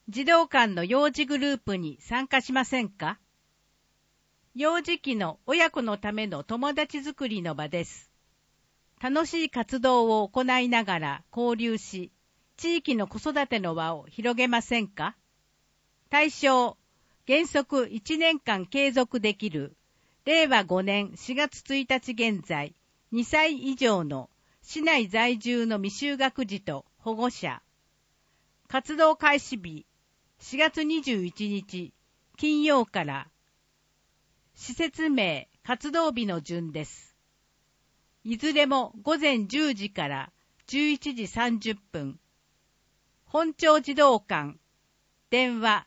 児童館の幼児グループに参加しませんか？幼児期の親子のための友達づくりの場です。楽しい活動を行いながら交流し、地域の子育ての輪を広げませんか？対象、原則1年間継続できる、令和5年4月1日現在、2歳以上の市内在住の未就学児と保護者。活動開始日、4月21日、金曜から。施設名、活動日の順です。いずれも午前10時から11時30分。本町児童館、電話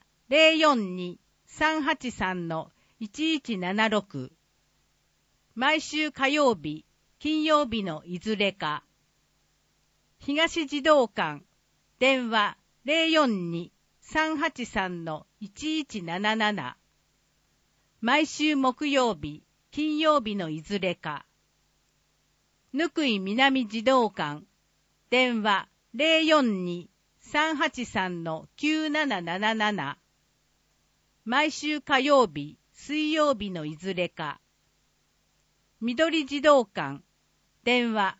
042-383-1176。毎週火曜日、金曜日のいずれか。東児童館、電話042-383-1177。毎週木曜日、金曜日のいずれか。ぬくい南児童館、電話042-383-9777。毎週火曜日、水曜日のいずれか。緑児童館、電話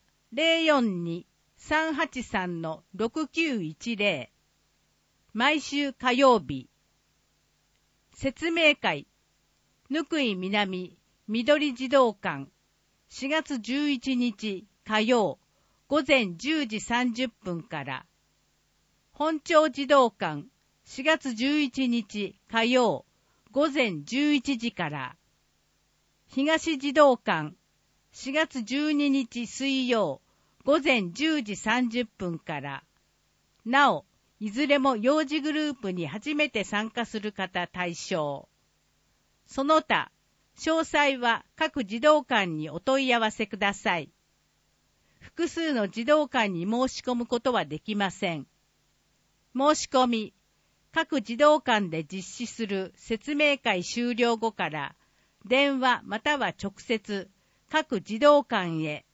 042-383-6910。毎週火曜日。説明会、ぬくい南緑児童館、4月11日火曜午前10時30分から。本町児童館、4月11日火曜午前11時から。東児童館、4月12日水曜午前10時30分から。なお、いずれも幼児グループに初めて参加する方対象。その他、詳細は各児童館にお問い合わせください。複数の児童館に申し込むことはできません。申し込み、各児童館で実施する説明会終了後から、電話または直接各児童館へ